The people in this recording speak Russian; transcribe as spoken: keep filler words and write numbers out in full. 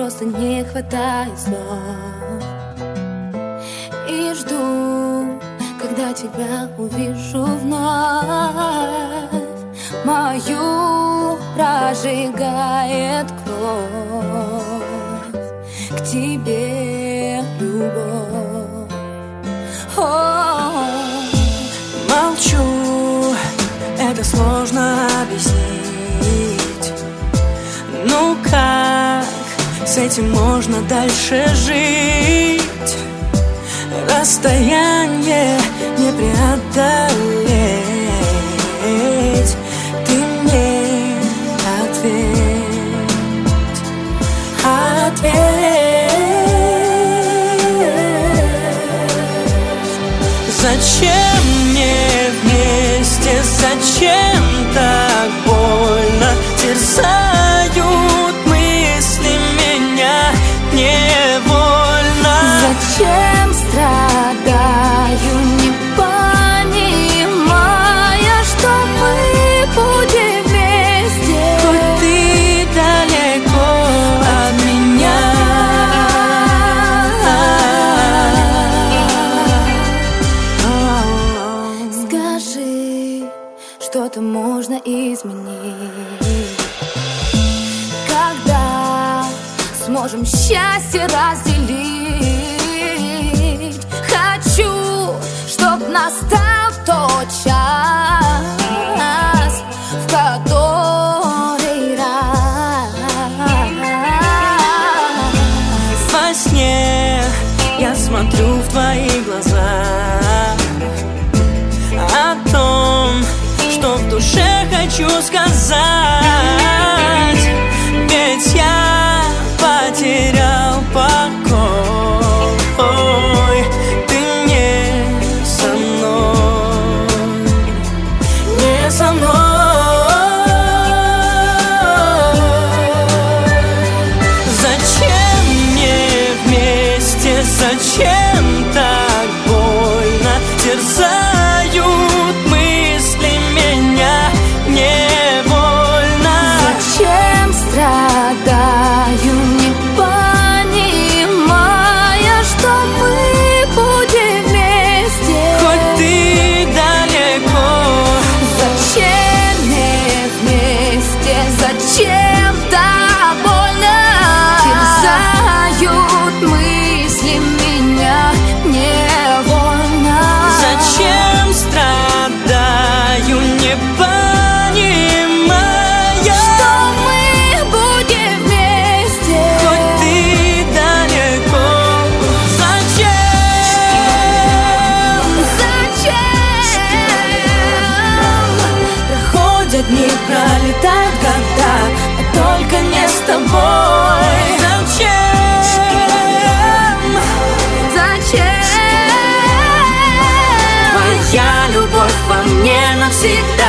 просто не хватает слов. И жду, когда тебя увижу вновь. Мою прожигает кровь, к тебе любовь. О-о-о. Молчу, это сложно объяснить. Ну как с этим можно дальше жить? Расстояние не преодолеть. Ты мне ответь, ответь. Зачем мне вместе, зачем так больно терзают мысли меня невольно? Зачем страдаю, не понимая, что мы будем вместе, хоть ты далеко от меня. Скажи, что-то можно изменить. Когда сможем счастье разделить? Хочу, чтоб настал тот час, в который раз во сне я смотрю в твои глаза о том, что в душе хочу сказать. Ведь я потерял покой. Ты не со мной, не со мной. Зачем мне вместе, зачем так больно терзают мысли меня невольно? Зачем страдаю, не понимая, что мы будем вместе, хоть ты далеко? Зачем не вместе, зачем так больно терзают мысли меня невольно? Зачем страдаю, не понимая, что мы будем вместе, хоть ты далеко? Зачем? Зачем? Проходят дни, пролетают года, а только не с тобой. Зачем? Зачем? Твоя любовь во мне навсегда.